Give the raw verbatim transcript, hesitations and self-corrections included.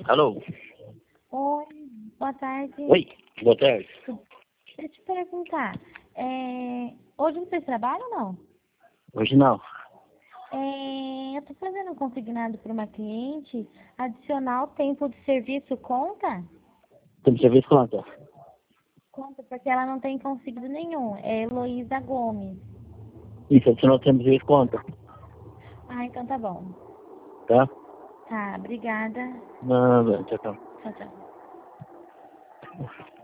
Alô? Oi, boa tarde. Oi, boa tarde. Deixa eu te perguntar, é... hoje vocês trabalham ou não? Hoje não. É... Eu tô fazendo um consignado para uma cliente, adicionar o tempo de serviço conta? Tem que ver quanto? Conta, porque ela não tem conseguido nenhum. É Heloísa Gomes. Isso, adicional temos que ver quanto, Ah, então tá bom. tá? Tá, obrigada. Nada, tchau, tchau. Tchau, tchau.